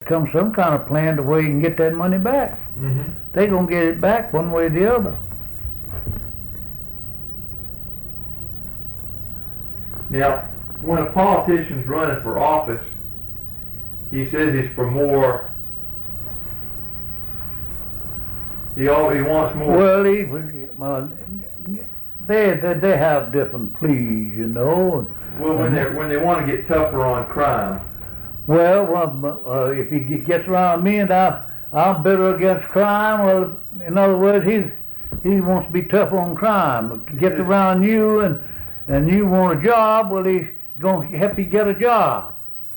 come some kind of plan to where you can get that money back. Mm-hmm. They gonna get it back one way or the other. Now, when a politician's running for office, he says he's for more. He wants more. Well, they have different pleas, you know. Well, when they want to get tougher on crime. Well, if he gets around me and I'm bitter against crime, well, in other words, he wants to be tough on crime. Gets around you and you want a job, well, he's going to help you get a job.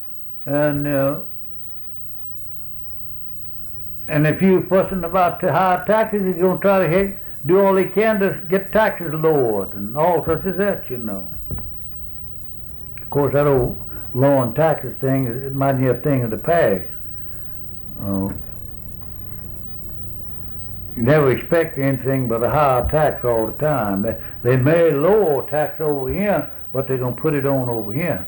And if you're fussing about the high taxes, he's going to try to do all he can to get taxes lowered and all such as that, you know. Of course, that old law and taxes thing, it might be a thing of the past. You never expect anything but a higher tax all the time. They may lower tax over here, but they're going to put it on over here.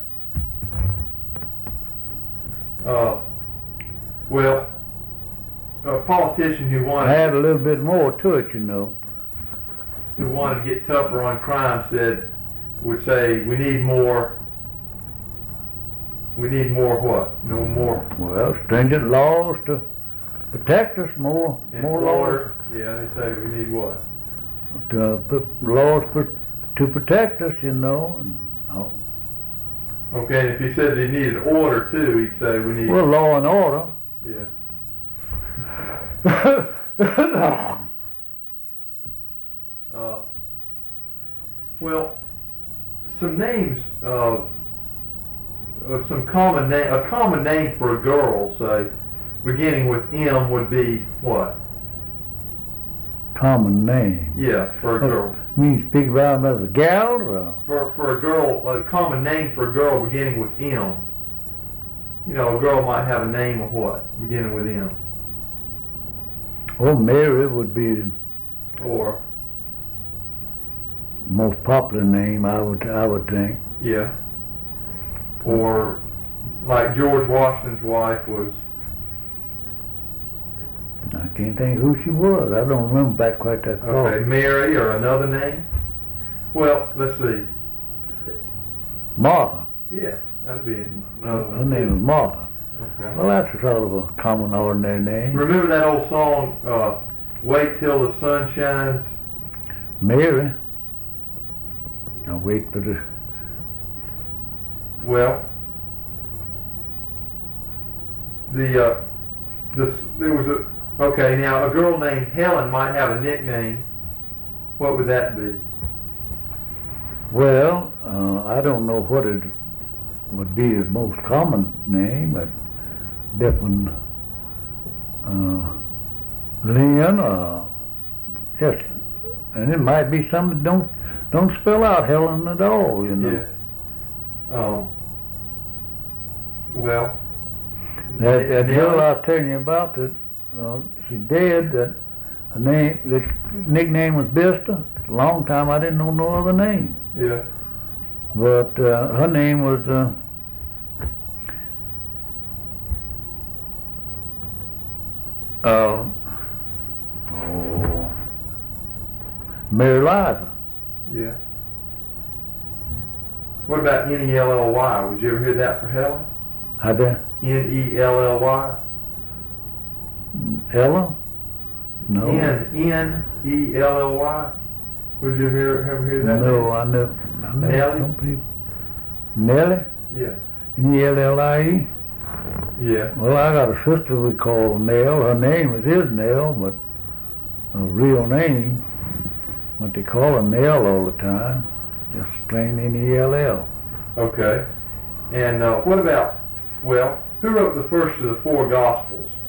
Well, a politician who wanted Add a little bit more to it, you know. Who wanted to get tougher on crime would say we need more. We need more what? No more. Well, stringent laws to protect us, more laws. Yeah, they say we need what? To put laws to protect us, you know. Okay, and if he said they needed order too, he'd say we need. Well, law and order. Yeah. Well, some names of some common name. A common name for a girl, say, beginning with M, would be what? Common name. Yeah, for a girl. You mean speak about him as a gal? Or? For a girl, a common name for a girl beginning with M. You know, a girl might have a name of what, beginning with M. Well, Mary would be the Or most popular name, I would think. yeah. Or like George Washington's wife was. I can't think who she was. I don't remember back quite that far. Okay, Mary or another name. Well, let's see. Martha. Yeah, that'd be another one. Her name was Martha. Okay. Well, that's a sort of a common, ordinary name. Remember that old song, "Wait Till the Sun Shines"? Mary. Now wait for the... Well, there was a. Okay, now a girl named Helen might have a nickname. What would that be? Well, I don't know what it would be the most common name, but different Lynn, just, and it might be something that don't spell out Helen at all, you know. Yeah. Well. That girl I was telling you about, that she dead. That her name, the nickname was Bista. A long time I didn't know no other name. Yeah. But her name was Mary Liza. Yeah. What about N-E-L-L-Y? Would you ever hear that for Helen? How'd that? N-E-L-L-Y? Ella? No. N-E-L-L-Y? Would you ever hear that? No, I never. Nellie? Some people. Nellie? Yeah. N-E-L-L-I-E? Yeah. Well, I got a sister we call Nell. Her name is Isnell, but her real name, what they call her Nell all the time, just plain N-E-L-L. Okay. And what about, well, who wrote the first of the four Gospels?